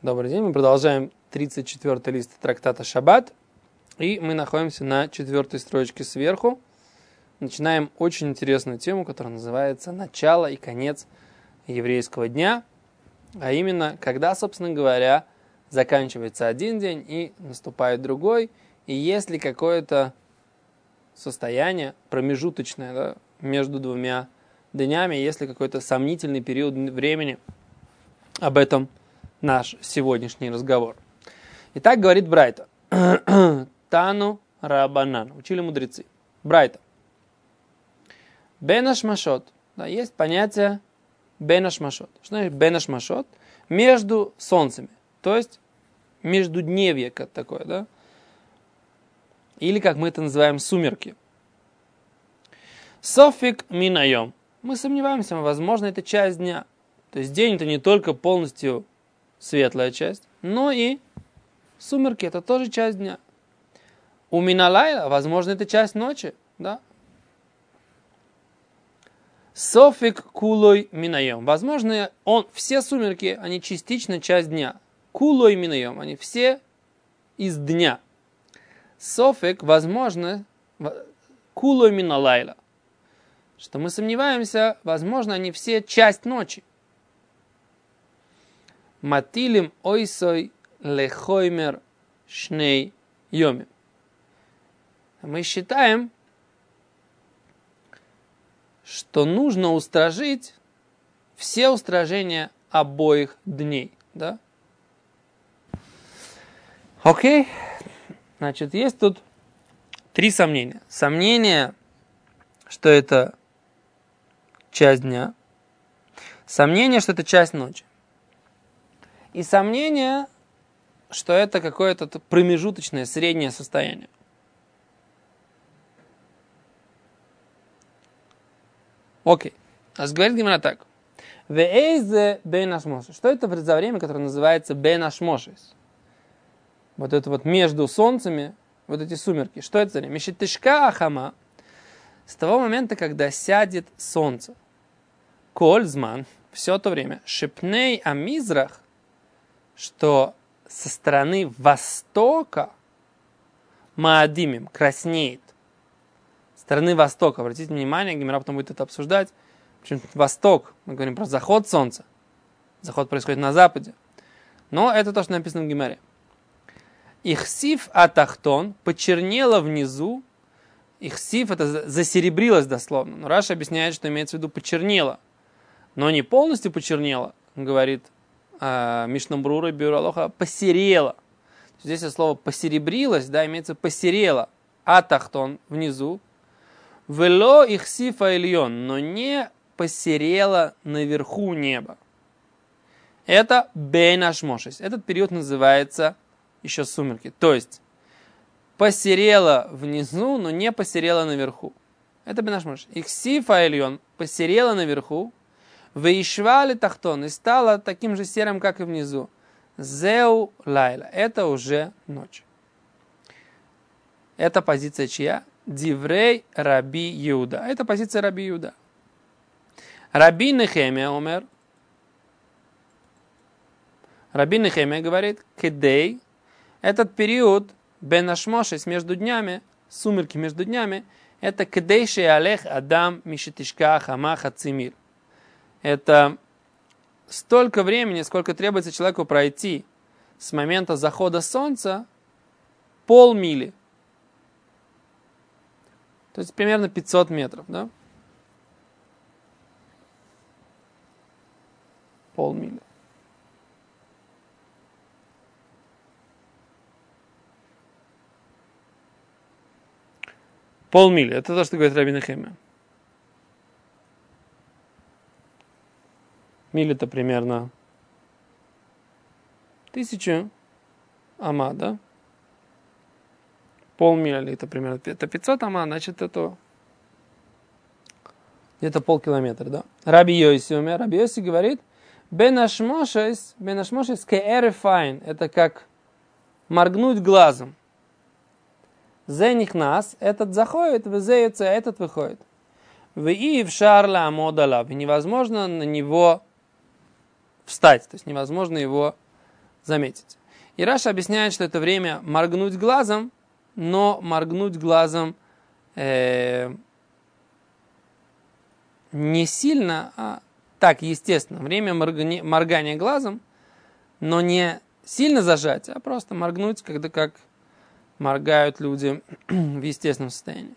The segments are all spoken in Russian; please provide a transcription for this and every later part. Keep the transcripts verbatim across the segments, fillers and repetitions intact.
Добрый день, мы продолжаем тридцать четвёртый лист трактата Шаббат, и мы находимся на четвертой строчке сверху. Начинаем очень интересную тему, которая называется «Начало и конец еврейского дня», а именно, когда, собственно говоря, заканчивается один день и наступает другой, и есть ли какое-то состояние промежуточное, да, между двумя днями, есть ли какой-то сомнительный период времени. Об этом наш сегодняшний разговор. Итак, говорит Брайта. Тану Рабанан. Учили мудрецы. Брайта. Бенашмашот. Да, есть понятие бенашмашот. Что значит бенашмашот? Между солнцами. То есть междудневье как такое, да? Или, как мы это называем, сумерки. Софик минайом. Мы сомневаемся, возможно, это часть дня. То есть день это не только полностью светлая часть, но и сумерки это тоже часть дня. У миналайла, возможно, это часть ночи, да? Софик кулой минаем. Возможно, он, все сумерки, они частично часть дня. Кулой минаем, они все из дня. Софик, возможно, кулой миналайла. Что мы сомневаемся, возможно, они все часть ночи. Матилим ойсой лехоймер шней йоми. Мы считаем, что нужно устражить все устражения обоих дней. Да? Окей. Значит, есть тут три сомнения. Сомнение, что это часть дня. Сомнение, что это часть ночи. И сомнение, что это какое-то промежуточное, среднее состояние. Окей. А говорит Гемара так. Веэйзе бейнашмошес. Что это за время, которое называется бейнашмошес? Вот это вот между солнцами, вот эти сумерки. Что это за время? Мишетышка ахама. С того момента, когда сядет солнце. Кользман. Все то время. Шепней амизрах. Что со стороны востока маадимим краснеет. Со стороны востока. Обратите внимание, Гемара потом будет это обсуждать. Почему восток? Мы говорим про заход солнца. Заход происходит на западе. Но это то, что написано в Гемаре. Ихсиф атахтон почернело внизу. Ихсиф это засеребрилось дословно. Но Раша объясняет, что имеется в виду почернело. Но не полностью почернело, говорит Мишнабрура Бюралоха, посерело. Здесь это слово посеребрилось, да, имеется посерело. Атахтон внизу. Вело ихсифа ильон, но не посерело наверху неба. Это бейнашмошес. Этот период называется еще сумерки. То есть посерело внизу, но не посерело наверху. Это бейнашмошес. Ихсифа ильон посерело наверху. Вейшвали тахтон, и стало таким же серым, как и внизу. Зеу лайла. Это уже ночь. Это позиция чья? Диврей Раби Иуда. Это позиция Раби Иуда. Раби Нехемия умер. Раби Нехемия говорит, кедей, этот период бенашмошес между днями, сумерки между днями, это кедей шеалех адам мишетишка хама хацимир. Это столько времени, сколько требуется человеку пройти с момента захода солнца полмили. То есть примерно пятьсот метров, да? Полмили. Полмили. Это то, что говорит Раби Нехемия. Мили-то примерно тысячу ама, да? Полмили это примерно. Это пятьсот ама, значит, это где-то полкилометра, да? Раби Йоси умер. Раби Йоси говорит, бенашмошес, бенашмошес кеэрефайн. Это как моргнуть глазом. Зених нас, этот заходит, везеется, этот выходит. В шарла амодала. Невозможно на него встать, то есть невозможно его заметить. И Раша объясняет, что это время моргнуть глазом, но моргнуть глазом э, не сильно, а так, естественно. Время моргания, моргания глазом, но не сильно зажать, а просто моргнуть, когда как моргают люди в естественном состоянии.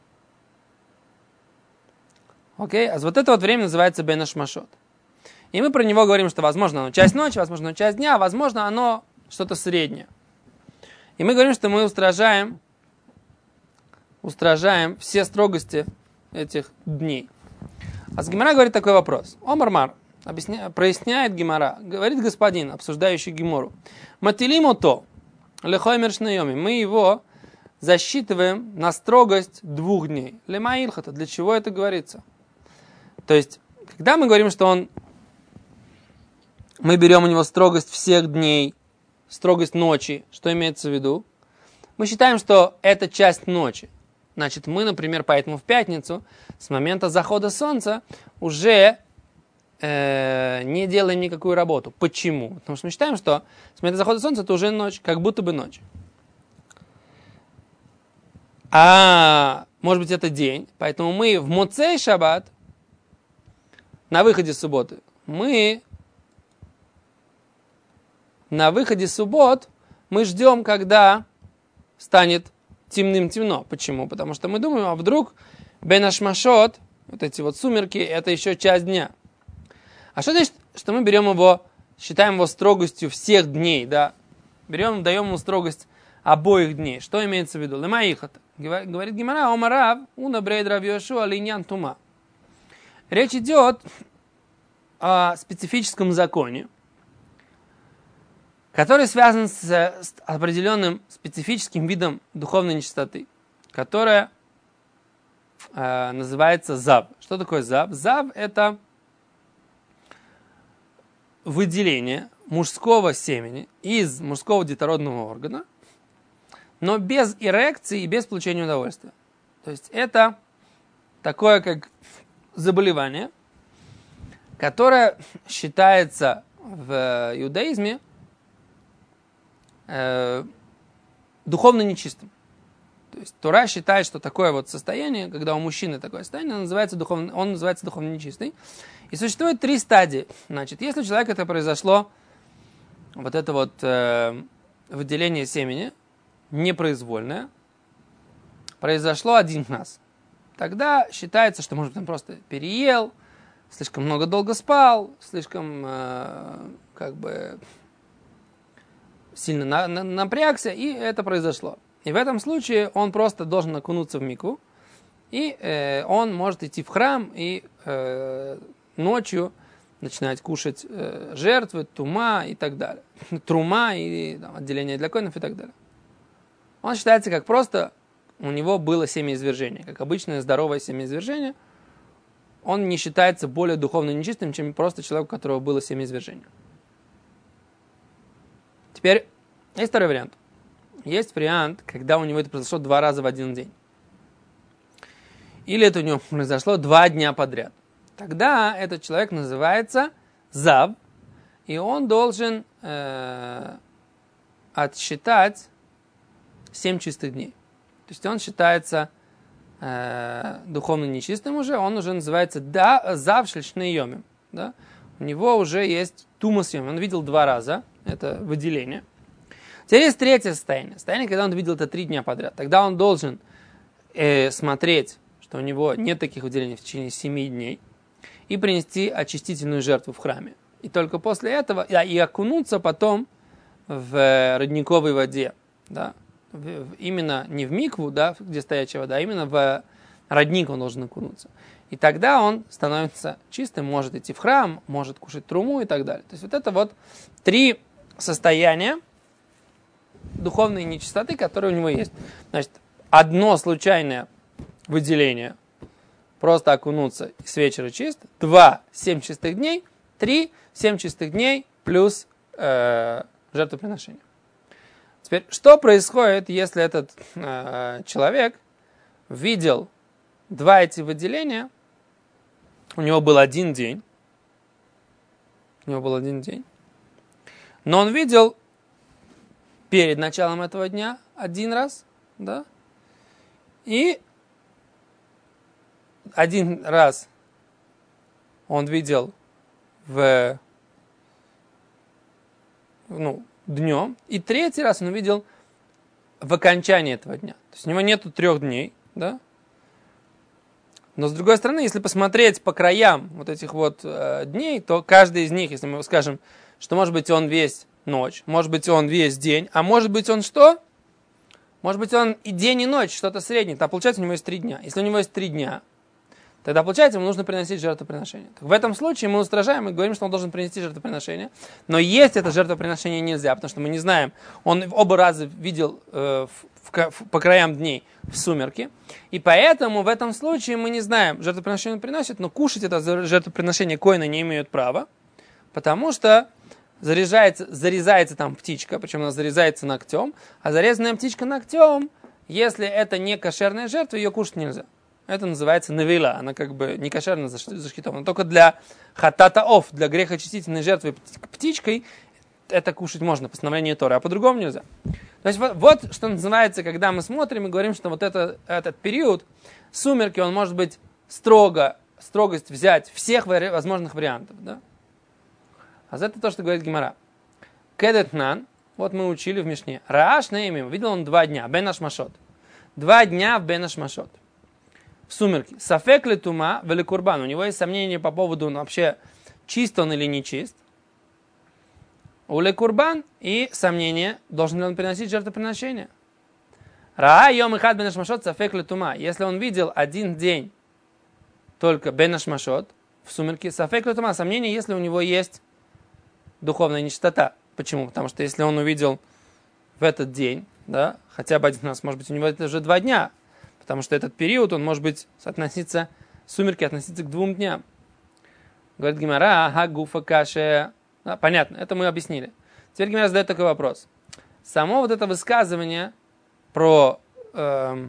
Окей? А вот это вот время называется бен ашмашот. И мы про него говорим, что возможно оно часть ночи, возможно оно часть дня, а возможно оно что-то среднее. И мы говорим, что мы устражаем, устражаем все строгости этих дней. А с Гемара говорит такой вопрос. Омар-мар объясня... проясняет Гемара, говорит господин, обсуждающий Гемору. Матилимо то, лехоймер шнайоми. Мы его засчитываем на строгость двух дней. Лема илхата. Для чего это говорится? То есть, когда мы говорим, что он, мы берем у него строгость всех дней, строгость ночи, что имеется в виду? Мы считаем, что это часть ночи. Значит, мы, например, поэтому в пятницу, с момента захода солнца, уже э, не делаем никакую работу. Почему? Потому что мы считаем, что с момента захода солнца это уже ночь, как будто бы ночь. А может быть, это день. Поэтому мы в Моцей Шаббат, на выходе субботы, мы на выходе суббот мы ждем, когда станет темным-темно. Почему? Потому что мы думаем, а вдруг бен ашмашот, вот эти вот сумерки, это еще часть дня. А что значит, что мы берем его, считаем его строгостью всех дней, да? Берем, даем ему строгость обоих дней. Что имеется в виду? Лемаихата. Говорит Гемара, омарав, уна брейд рав Йошуа линьян тума. Речь идет о специфическом законе, который связан с, с определенным специфическим видом духовной нечистоты, которая э, называется зав. Что такое зав? Зав – это выделение мужского семени из мужского детородного органа, но без эрекции и без получения удовольствия. То есть это такое как заболевание, которое считается в иудаизме э, духовно нечистым. То есть Тора считает, что такое вот состояние, когда у мужчины такое состояние, он называется духовно, он называется духовно нечистый. И существует три стадии. Значит, если у человека это произошло, вот это вот э, выделение семени, непроизвольное, произошло один раз. Тогда считается, что, может быть, он просто переел, слишком много долго спал, слишком э, как бы сильно на, на, напрягся, и это произошло. И в этом случае он просто должен окунуться в микву, и э, он может идти в храм и э, ночью начинать кушать э, жертвы, тума и так далее. Трума и там, отделение для коинов и так далее. Он считается как просто у него было семяизвержение, как обычное здоровое семяизвержение. Он не считается более духовно нечистым, чем просто человек, у которого было семяизвержение. Теперь есть второй вариант. Есть вариант, когда у него это произошло два раза в один день. Или это у него произошло два дня подряд. Тогда этот человек называется зав, и он должен э, отсчитать семь чистых дней. То есть он считается э, духовно нечистым уже, он уже называется да, зав шлишней йомим. Да? У него уже есть тумас йомим. Он видел два раза это выделение. Теперь есть третье состояние. Состояние, когда он видел это три дня подряд. Тогда он должен э, смотреть, что у него нет таких выделений в течение семи дней, и принести очистительную жертву в храме. И только после этого, и окунуться потом в родниковой воде. Да? Именно не в микву, да, где стоячая вода, а именно в родник он должен окунуться. И тогда он становится чистым, может идти в храм, может кушать труму и так далее. То есть вот это вот три состояния духовной нечистоты, которые у него есть. Значит, одно случайное выделение, просто окунуться и с вечера чист. Два, семь чистых дней. Три, семь чистых дней плюс э, жертвоприношение. Теперь, что происходит, если этот э, человек видел два эти выделения, у него был один день, у него был один день, Но он видел перед началом этого дня один раз, да, и один раз он видел в, ну, днем, и третий раз он видел в окончании этого дня. То есть у него нету трех дней, да. Но с другой стороны, если посмотреть по краям вот этих вот э, дней, то каждый из них, если мы скажем, что может быть он весь ночь, может быть он весь день, а может быть он что? Может быть он и день, и ночь, что-то среднее. То получается у него есть три дня. Если у него есть три дня, тогда получается ему нужно приносить жертвоприношение. В этом случае мы устражаем и говорим, что он должен принести жертвоприношение. Но есть это жертвоприношение нельзя, потому что мы не знаем. Он оба раза видел э, в, в, в, по краям дней в сумерки. И поэтому в этом случае мы не знаем, жертвоприношение он приносит, но кушать это жертвоприношение коины не имеют права, потому что заряжается, зарезается там птичка, причем она зарезается ногтем, а зарезанная птичка ногтем, если это не кошерная жертва, ее кушать нельзя. Это называется навила, она как бы не кошерно зашхитована. Только для хатата-оф, для грехочистительной жертвы птичкой, это кушать можно, постановление Торы, а по-другому нельзя. То есть вот, вот что называется, когда мы смотрим и говорим, что вот это, этот период сумерки, он может быть строго, строгость взять всех возможных вариантов. Да? А это то, что говорит Гемара. Кедетнан, вот мы учили в Мишне. Рааш наимим, видел он два дня, бен ашмашот. Два дня в бен ашмашот. В сумерки. Сафек ли тума вели курбан. У него есть сомнения по поводу, ну, вообще, чист он или не чист. Уле курбан и сомнение, должен ли он приносить жертвоприношение. Раа йом ихад бен ашмашот сафек ли тума. Если он видел один день только бен ашмашот, в сумерки, сафек ли тума, сомнение, если у него есть духовная нечистота. Почему? Потому что если он увидел в этот день, да, хотя бы один раз, может быть, у него это уже два дня, потому что этот период, он может быть относиться, сумерки относиться к двум дням. Говорит Гемара, ага, гуфа каше. Да, понятно, это мы объяснили. Теперь Гемара задает такой вопрос. Само вот это высказывание про эм,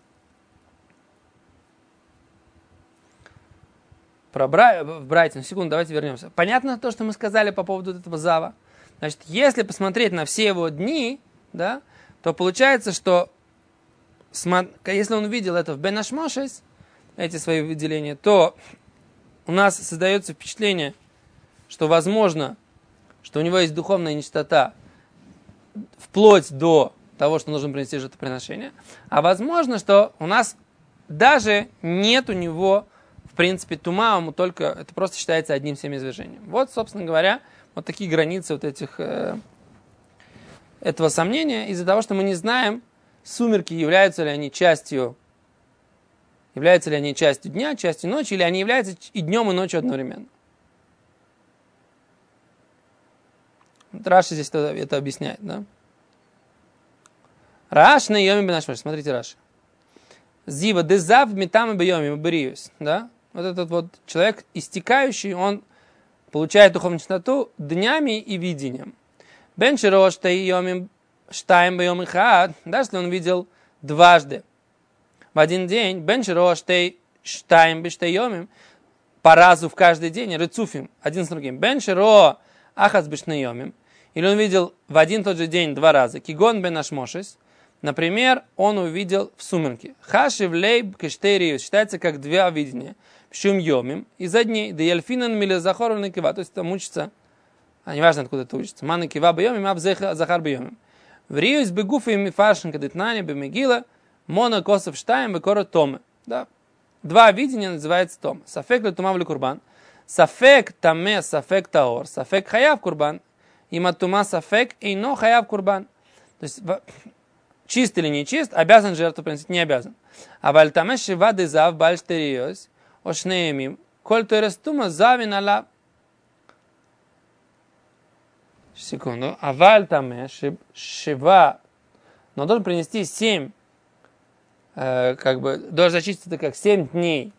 про бра... Брайтон, секунду, давайте вернемся. Понятно то, что мы сказали по поводу этого зава? Значит, если посмотреть на все его дни, да, то получается, что если он увидел это в Бен Ашмошес, эти свои выделения, то у нас создается впечатление, что возможно, что у него есть духовная нечистота вплоть до того, что нужно принести жертвоприношение, а возможно, что у нас даже нет у него, в принципе, тума, ему только это просто считается одним семяизвержением. Вот, собственно говоря, вот такие границы вот этих, э, этого сомнения, из-за того, что мы не знаем, сумерки, являются ли они частью, являются ли они частью дня, частью ночи, или они являются и днем, и ночью одновременно. Вот Раши здесь это, это объясняет, да? Раш на йоми бенашмаш, смотрите Раши. Зива дезав метам бьоми бриюс, да? Вот этот вот человек истекающий, он получает духовную чистоту днями и видением. Бен широш та йоми штайм бьем ихад, даже если он видел дважды в один день, бен широш та штайм бьем по разу в каждый день, рецуфим, один с другим. Бен широ ахаз бьем, или он видел в один тот же день два раза. Кигон бен ашмошес, например, он увидел в сумерке. Хашив лейб кештериус, считается как два видения. Шум йомим, из-за дней, да ельфинан миле захор на кива, то есть там учится, а не важно, откуда это учится, маны кива бьемим, а захар бьемим. В риюс бегуфа и мифашен кадетнане бемегила, мона косов штаем бекора томы. Да? Два видения называется том. Сафек ле тума вли курбан, сафек таме, сафек таор, сафек хаяв курбан, има тума сафек эйно хаяв курбан. То есть чист или не чист, обязан жертву приносить, не обязан. А вальтаме шива дезав бальштериос, ошнеемим, коль торестума завин ала. Секунду. А вальтаме шива, но должен принести семь, э, как бы, должен зачистить это как семь дней.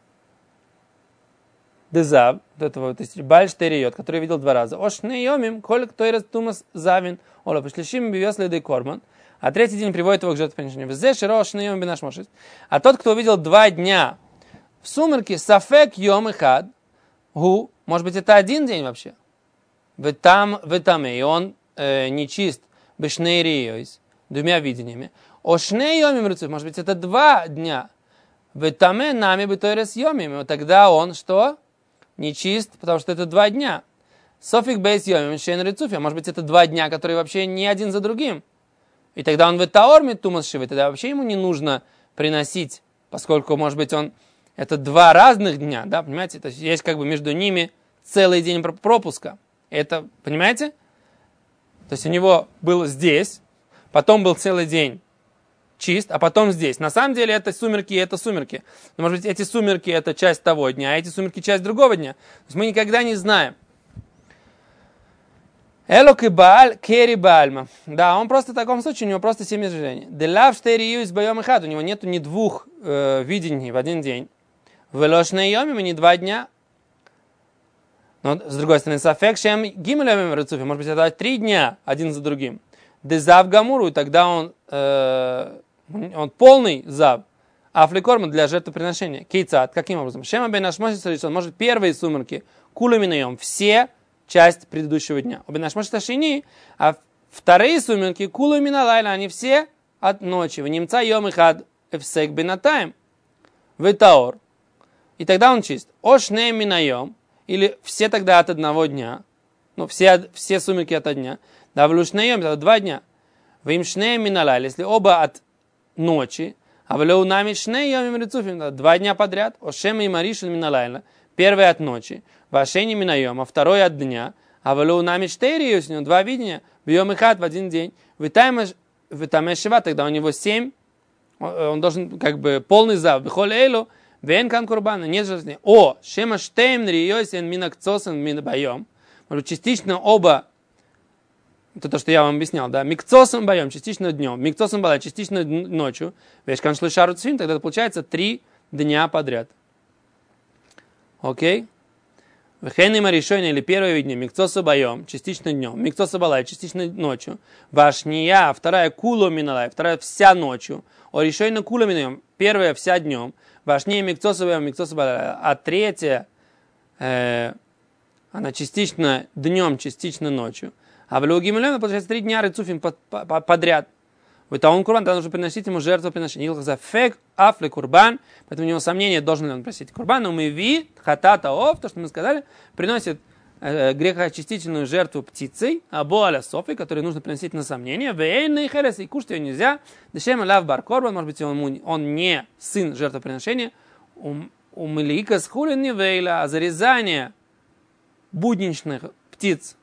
Дезав, вот этого, то есть бальштериот, который видел два раза. Ошнеемим, коль торестума завин, ола пошлишим бивес ледей корман. А третий день приводит его к жертвоприношению. А тот, кто увидел два дня в сумерке, сафек йом и хад, гу, может быть, это один день вообще. В там, в там, и он э, нечист бешнейриойс, двумя видениями. Ошней йомим рецуф, может быть, это два дня. Ветаме нами бетойрес йомим. Тогда он что? Нечист, потому что это два дня. Софик бейс йомим шейн рецуф. Может быть, это два дня, которые вообще не один за другим. И тогда он ветаор митумас шивы. Тогда вообще ему не нужно приносить, поскольку, может быть, он это два разных дня, да, понимаете? То есть есть как бы между ними целый день пропуска. Это, понимаете? То есть у него был здесь, потом был целый день чист, а потом здесь. На самом деле это сумерки и это сумерки. Но, может быть, эти сумерки это часть того дня, а эти сумерки часть другого дня. То есть мы никогда не знаем. Элок и Бааль, Кери Баальма. Да, он просто в таком случае, у него просто семь изживлений. Делав штери юис боем и хат. У него нету ни двух э, видений в один день. Велошные йоми, не два дня. Но, с другой стороны, сафек шем гимелем рецуфи. Может быть, это три дня, один за другим. Дезав гамуру, и тогда он, э, он полный зав. А фликорма для жертвоприношения. Кейцат, каким образом? Шема бен ашмоши, он может первые сумерки, кулуминаем, все часть предыдущего дня. Обен ашмоши ташини, а вторые сумерки, кулуминалайла, они все от ночи. В немца йом их ад эфсек бенатаем. Ветаор. И тогда он чист. Ошней минаем, или все тогда от одного дня. Ну, все, все сумерки от дня. Да, влушнеем, это два дня. Вим шней миналай, если оба от ночи, а влеу нами шнеем рецуфим, два дня подряд. Ошем и маришин миналайла, первый от ночи. Вашени минаем, а второй от дня. А влеу нами штейри, у него два видения. Бьем их в один день. Витаме шива, тогда у него семь. Он должен как бы полный зав. Бихоль эйлу. Венкан курбана, нет жизни. О, шема штейм риосен минакцосен минбаем. Может, частично оба, это то, что я вам объяснял, да, микцосом боем, частично днем, микцосом бала, частично ночью. Вешкан шлышарут свин, тогда это получается три дня подряд. Окей? Вехенема решение или первое видение, микцосу боем, частично днем, микцосу бала, частично ночью. Вашния, вторая кулу миналай, вторая вся ночью. О решение кулу минаем, первая вся днем. Вашнее микцосовая, микцосовая, а третья, э, она частично днем, частично ночью. А в Леугимелем, получается, три дня рецуфим подряд. В Таун Курбан, тогда нужно приносить ему жертвоприношение. Илхаза фек, афле курбан, поэтому у него сомнение, должен ли он просить курбан. Но мы ви, хатата ов, то, что мы сказали, приносит э, грехоочистительную жертву птицей, або аля софи, которую нужно приносить на сомнение. Вейный херес, и кушать ее нельзя. Дешема лав бар корбан, может быть, он, он не сын жертвоприношения. У милика схулин не вейла, а зарезание будничных птиц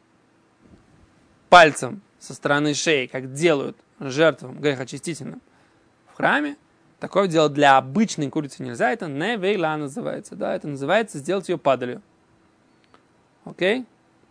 пальцем со стороны шеи, как делают жертвам грехочистительным в храме, такое делать для обычной курицы нельзя, это не вейла называется, да, это называется сделать ее падалью. Окей?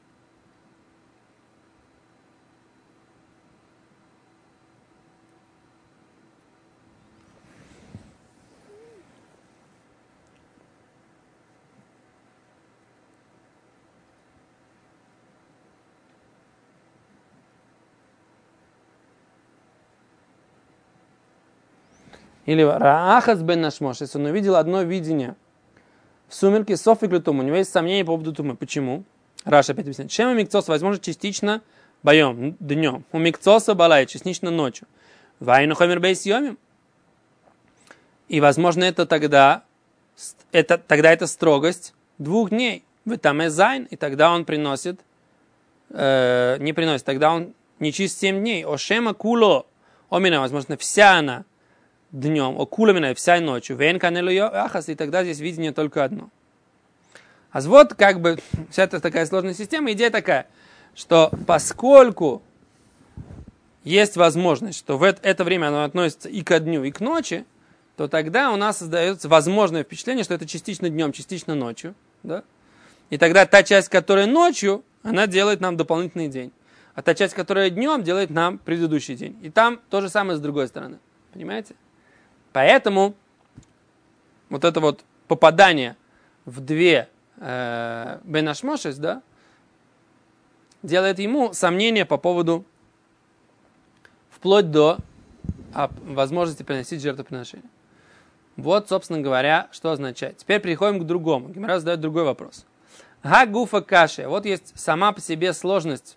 Или Раахас бен Нашмош, если он увидел одно видение в сумерке, софик летум, у него есть сомнения по поводу тумы. Почему? Раша опять объясняет. Чем микцос возможно частично боем, днем. У микцоса балай, частично ночью. Вайну хомер бейс йомим. И возможно это тогда, это, тогда это строгость двух дней. В там зайн, и тогда он приносит, э, не приносит, тогда он не чист семь дней. Ошема куло, омина, возможно, вся она днем, о куламина вся ночью, вен канелу ахас, и тогда здесь видение только одно. А вот как бы вся эта такая сложная система, идея такая, что поскольку есть возможность, что в это, это время оно относится и ко дню, и к ночи, то тогда у нас создается возможное впечатление, что это частично днем, частично ночью, да? И тогда та часть, которая ночью, она делает нам дополнительный день, а та часть, которая днем, делает нам предыдущий день. И там то же самое с другой стороны, понимаете? Поэтому вот это вот попадание в две э, бенашмошес, да, делает ему сомнения по поводу вплоть до а, возможности приносить жертвоприношение. Вот, собственно говоря, что означает. Теперь переходим к другому. Гемара задает другой вопрос. Га гуфа каши. Вот есть сама по себе сложность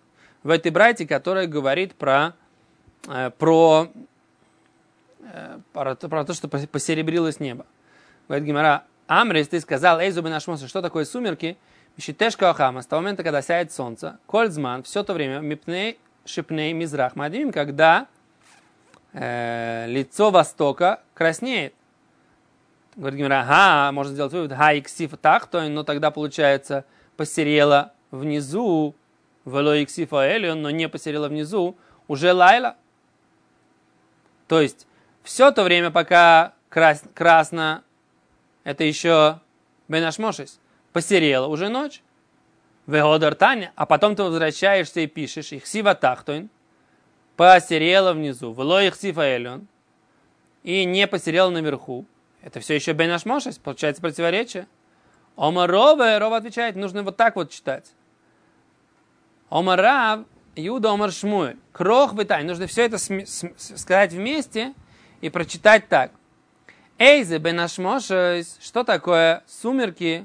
в этой брайте, которая говорит про, э, про, э, про, про то, что посеребрилось небо. Говорит Гемара, Амрис, ты сказал, Эйзу бен Ашмоса, что такое сумерки? Мишитешка Охама, с того момента, когда сядет солнце, Кольцман, все то время, Мипней, Шипней, Мизрах, Мадимим, когда э, лицо Востока краснеет. Говорит Гемара, ага, можно сделать вывод, ха, иксиф тахтойн, но тогда получается посерело внизу, вело иксифа элион, но не посерело внизу, уже лайла. То есть, все то время, пока крас, красно, это еще бен ашмошес, посерело уже ночь, вегодар таня, а потом ты возвращаешься и пишешь, ихсива тахтойн, посерело внизу, вело иксифа элион, и не посерело наверху. Это все еще бен ашмошес, получается противоречие. Омар Рове, Рова отвечает, нужно вот так вот читать. Омар Рав, Юда, Омар Шмуэль. Крох витай. Нужно все это см- см- сказать вместе и прочитать так. Эйзе бен ашмошес. Что такое сумерки?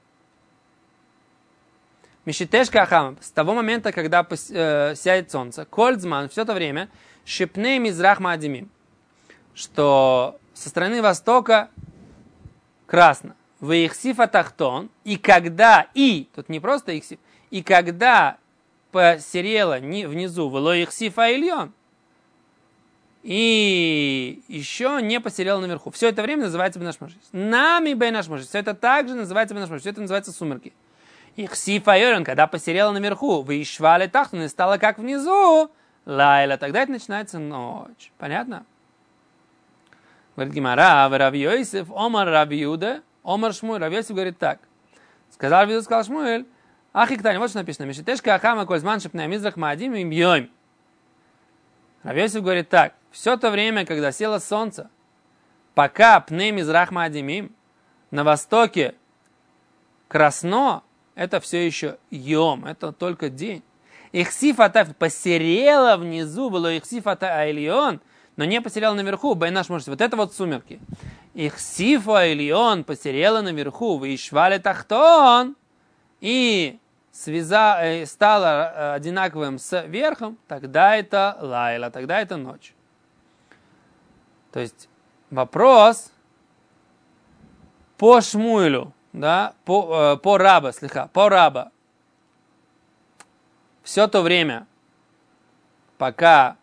Мишитешка Ахам. С того момента, когда пос- э, сядет солнце. Кольцман, все это время. Шипней мизрах маадимим. Что со стороны востока красно. В ихсифа тахтон, и когда, и, тут не просто ихсиф, и когда посерело внизу, вело ихсифа ильон, и еще не посерело наверху. Все это время называется бен ашмошес. Нами бен ашмошес. Все это также называется бен ашмошес. Все это называется сумерки. Ихсифа ильон, когда посерело наверху, вы ишвали тахтон, и стало как внизу, лайла, тогда это начинается ночь. Понятно? Говорит Гемара, Рав Йосеф, Омар Рав Юда, Омар Шмуэль. Рав Йосеф говорит так. Сказал Рав Юда, сказал Шмуэль, Ахиктани, вот что написано. Мишитешка Ахама Кользман Шипней Мизрах Маадим им Йойм. Рав Йосеф говорит так. Все то время, когда село солнце, пока Пней Мизрах Маадим на востоке красно, это все еще Йом, это только день. Ихсифата посерело внизу, было Ихсифата Айлион, но не посерело наверху, байнаш может. Вот это вот сумерки. Их сифа ильон посерело наверху, вишвали тахтон, и связа, э, стало э, одинаковым с верхом, тогда это лайла, тогда это ночь. То есть вопрос по Шмуэлю, да, по, э, по раба, слегка, по раба. Все то время, пока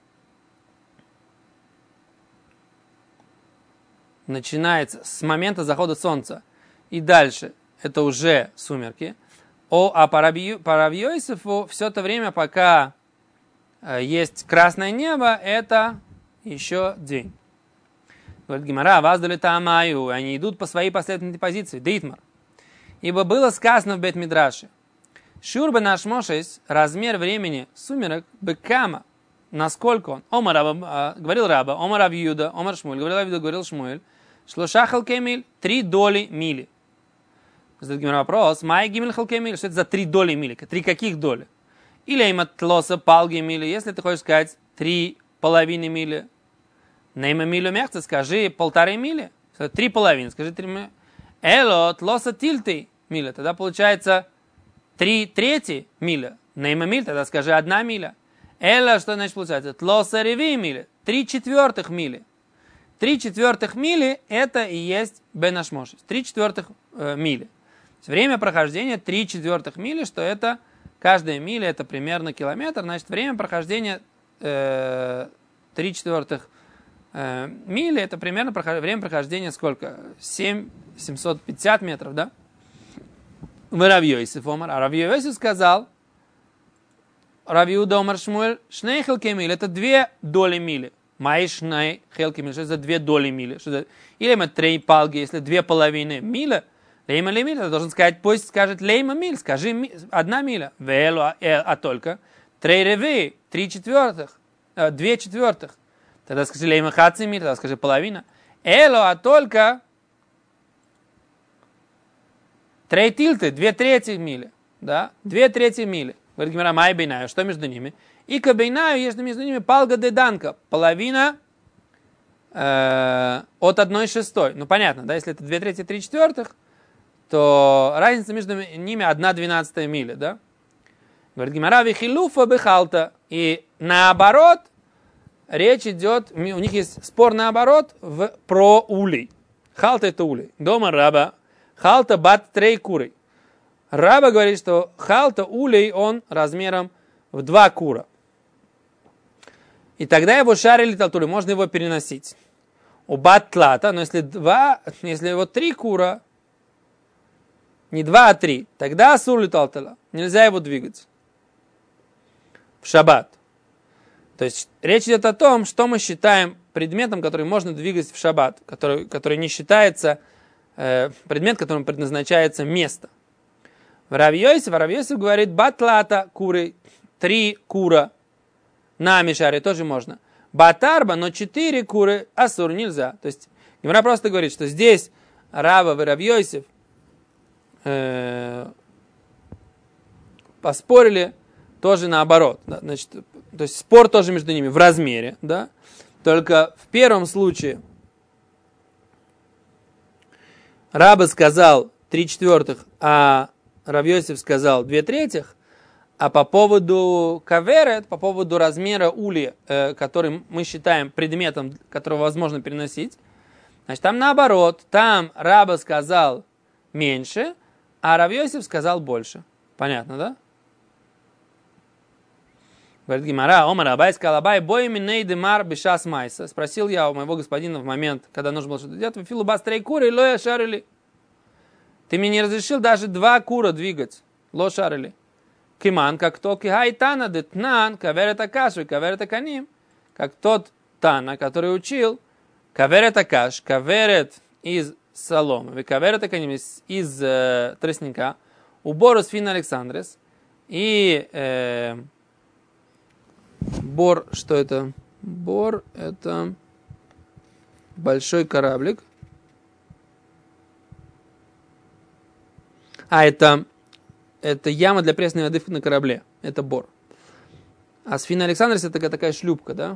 начинается с момента захода солнца и дальше, это уже сумерки. О, а по Раби Йосефу все это время, пока э, есть красное небо, это еще день. Говорит Гемара, воздали тамаю, они идут по своей последовательной позиции, дейтмар. Ибо было сказано в Бет-Мидраше, шур бен ашмошес, размер времени сумерек, бекама, насколько он, Омар Раба, э, говорил Раба, Омар Рав Юда, Омар Шмуэль, говорил Рав Юда, говорил Шмуэль, шлоша халкемиль, три доли мили. Задает Гемара вопрос, май гимель халкемиль, что это за три доли мили? Три каких доли? Или има тлоса палги мили, если ты хочешь сказать три половины мили. Нейма милю мягче, скажи полторы мили. Три половины, скажи три мили. Эло тлоса тильты миля, тогда получается три трети миля. Нейма миль, тогда скажи одна миля. Эло, что значит получается? Тлоса реви мили, три четвертых мили. Три четвертых мили это и есть бен ашмошес. Три четвертых э, мили. Время прохождения три четвертых мили, что это каждая миля это примерно километр, значит время прохождения э, три четвертых э, мили это примерно прохож... время прохождения сколько? семь тысяч семьсот пятьдесят метров, да? Рав Йосеф Омар. А Рав Йосеф сказал, Рав Юда Омар Шмуэль, шней хелки мили, это две доли мили. Майшнай хелки мили, что это за две доли мили? Что это... Или мы три палги, если две половины миля, лейма ли миля, ты должен сказать, пусть скажет лейма миль, скажи ми... одна миля. Велу, а, а только три реви, три четвертых, э, две четвертых. Тогда скажи лейма хаци миль, тогда скажи половина. Эло, а только три тильты, две трети мили, да, две трети мили. Говорит Гемара, май бейнаю, что между ними? И кабейнаю, если между ними палга де данка, половина э, от одной шестой. Ну, понятно, да, если это две трети, три четвертых, то разница между ними одна двенадцатая миля, да? Говорит Гемара, вихилуфа бехалта. И наоборот, речь идет, у них есть спор наоборот в, про улей. Халта это улей. Дома раба. Халта бат трей куры. Раба говорит, что халта улей, он размером в два кура. И тогда его шарили талтули, можно его переносить. У бат тлата, но если два, если его три кура, не два, а три, тогда асур талтала. Нельзя его двигать. В шаббат. То есть речь идет о том, что мы считаем предметом, который можно двигать в шаббат, который, который не считается э, предмет, которому предназначается место. В Рав Йосеф, Рав Йосеф говорит, батлата куры, три кура на мишаре тоже можно. Батарба, но четыре куры асур нельзя. То есть Гемара просто говорит, что здесь Рава и Рав Йосеф э, поспорили тоже наоборот. Да, значит, то есть спор тоже между ними в размере, да. Только в первом случае Раба сказал три четвертых, а Рав Йосеф сказал две третьих, а по поводу каверет, по поводу размера ули, э, который мы считаем предметом, которого возможно переносить, значит, там наоборот, там Раба сказал меньше, а Рав Йосеф сказал больше. Понятно, да? Говорит Гемара, Омар Абай сказал, Абай, бой миней демар бешас майса. Спросил я у моего господина в момент, когда нужно было что-то делать, в филу бастрей куры и лоя шарили. Ты мне не разрешил даже два кура двигать. Ло шарили. Киман, как то кихай тана детнан, каверет акашу, каверет аканим. Как тот Тана, который учил, каверет акаш, каверет из соломы, каверет аканим из, из э, тростника, убор из фина Александрес и э, бор, что это? Бор это большой кораблик. А, это, это яма для пресной воды на корабле. Это бор. А сфина Александрес это такая, такая шлюпка, да?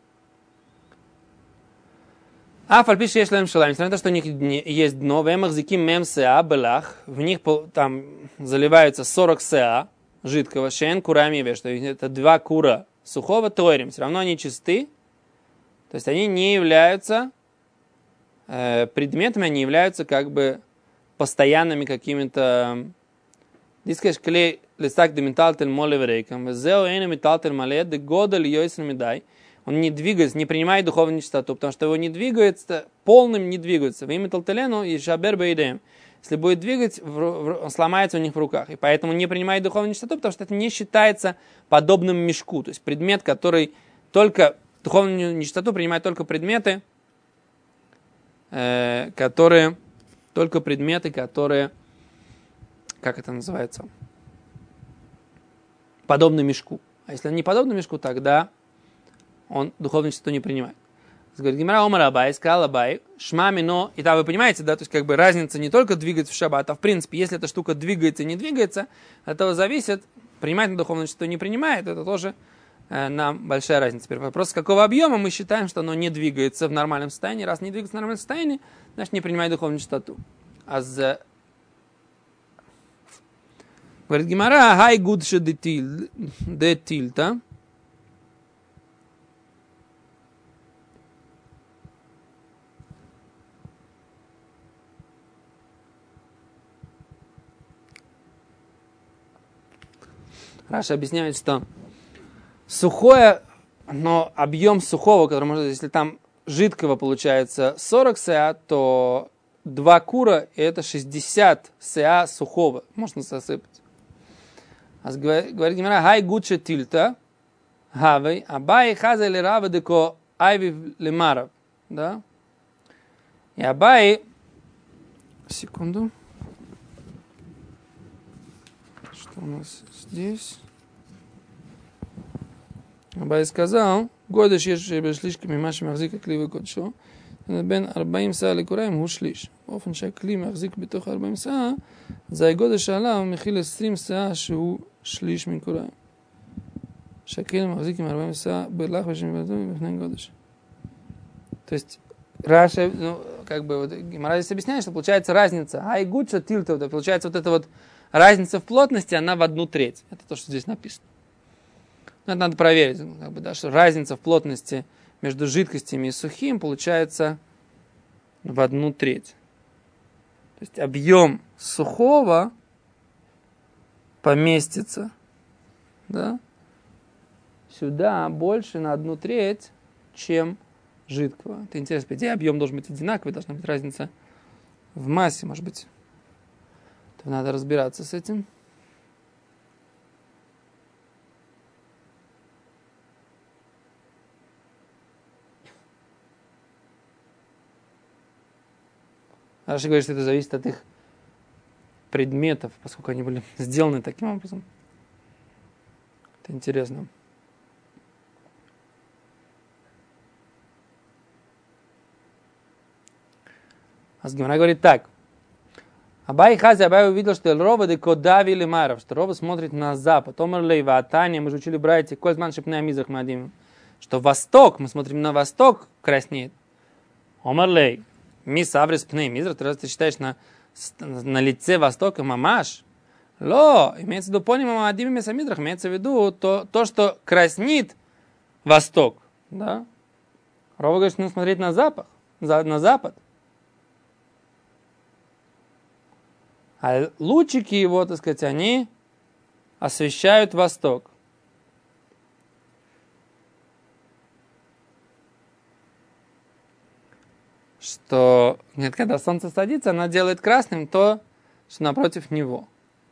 А фальпиш ешлем шалам. Несмотря на то, что у них есть дно, в эмах зиким мем сеа белах, в них там заливаются сорок сеа жидкого, шен курами веш, что это два кура сухого тойрим. Все равно они чисты. То есть они не являются э, предметами, они являются как бы постоянными какими-то... Здесь, конечно, клей листак де металтель молеверейкам, везео эйна металтель малет, де года ли йойсен медай. Он не двигается, не принимает духовную нечистоту, потому что его не двигается, полным не двигается. В имя талтелену и шабер бейдем. Если будет двигать, он сломается у них в руках. И поэтому не принимает духовную нечистоту, потому что это не считается подобным мешку. То есть предмет, который только... Духовную нечистоту принимает только предметы, э, которые... Только предметы, которые... Как это называется? Подобны мешку. А если он не подобный мешку, тогда он духовную чистоту не принимает. Говорит, Гемара Омар Абай, сказал Абай, шмами, но... И там вы понимаете, да, то есть как бы разница не только двигаться в шаббат, а в принципе, если эта штука двигается и не двигается, от этого зависит, принимает на духовную чистоту, не принимает, это тоже э, нам большая разница. Теперь вопрос, с какого объема мы считаем, что оно не двигается в нормальном состоянии. Раз не двигается в нормальном состоянии, значит не принимает духовную чистоту. А за... Говорит Гемара, хай гудше де тильта. Раша объясняет, что сухое, но объем сухого, который может, если там жидкого получается сорок сеа, то два кура это шестьдесят сеа сухого можно засыпать. А говорит Гемара, хай гудше тильта, хавей, абай хаза ли рава деко айви лемаров. Да? И Абай, секунду. Что у нас здесь? Абай сказал, годыш ешь слишком мимаши махзик кливы кодшо, бен арбаим саа лекураим הוא שליש. באופן שהכלי מחזיק בתוך ארבעים סאה, זה הגודל שעליו מכיל עשרים סאה שהוא שליש מקוריים. שהכלי מחזיק עם ארבעים סאה בלח ושם בפני גודש. То есть Раша, ну, как бы, вот, Гемара здесь объясняет, что получается разница. Ай гудша тильта, получается вот это вот разница в плотности, она в одну треть. Это то, что здесь написано. Но это надо проверить, как бы, да, что разница в плотности между жидкостями и сухим получается в одну треть. То есть объем сухого поместится, да, сюда больше на одну треть, чем жидкого. Это интересно. По идее, объем должен быть одинаковый, должна быть разница в массе, может быть. То надо разбираться с этим. Раши говорит, что это зависит от их предметов, поскольку они были сделаны таким образом. Это интересно. А Гемара говорит так. Абай Хази, Абай увидел, что Эль-Роба де Кодави или Маров, что Роба смотрит на запад. Омар Лейва, Атания, мы же учили братья, Кользман Шипнея Мизрах Мадим, что восток, мы смотрим на восток, краснеет. Омар Лей, Мис Аврис Пней Мизрах, ты раз ты считаешь на, на лице востока Мамаш? Ло, имеется в виду, понял Мамадим Миса Мизрах, имеется в виду то, то, что краснит восток. Да? Роба говорит, что нужно смотреть на запад, на запад. А лучики его, так сказать, они освещают восток. Что, нет, когда солнце садится, оно делает красным то, что напротив него.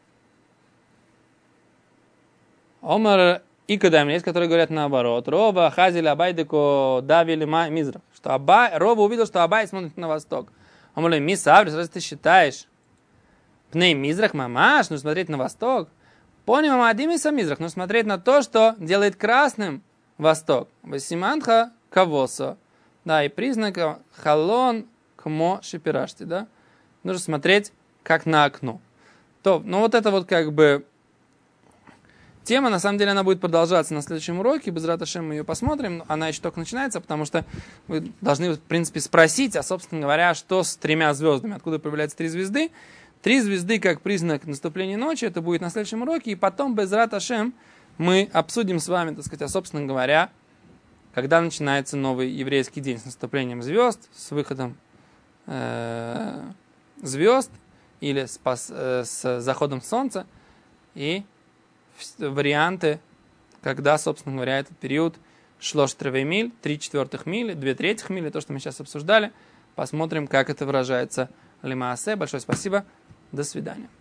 Омар и Кадам, есть, которые говорят наоборот. Роба, Хазили, Абайдеко, Давили, Мизрах. Что Абай, Роба увидел, что Абай смотрит на восток. Омар, Миса Аврис, раз ты считаешь, Пней Мизрах, Мамаш, нужно смотреть на восток. Понял, Мамадимиса Мизрах, нужно смотреть на то, что делает красным восток. Васиманха Кавосо. Да, и признак Халон Кмо Шипирашти, да. Нужно смотреть как на окно. То, ну вот это вот как бы тема, на самом деле, она будет продолжаться на следующем уроке. Без Рат Ашем мы ее посмотрим. Она еще только начинается, потому что вы должны, в принципе, спросить, а, собственно говоря, что с тремя звездами, откуда появляются три звезды. Три звезды как признак наступления ночи, это будет на следующем уроке, и потом без Рат Ашем мы обсудим с вами, так сказать, а, собственно говоря, когда начинается новый еврейский день с наступлением звезд, с выходом э, звезд или с, э, с заходом солнца, и варианты, когда, собственно говоря, этот период шло штревей миль, три четвертых мили, две третьих мили, то, что мы сейчас обсуждали. Посмотрим, как это выражается лимаасе. Большое спасибо. До свидания.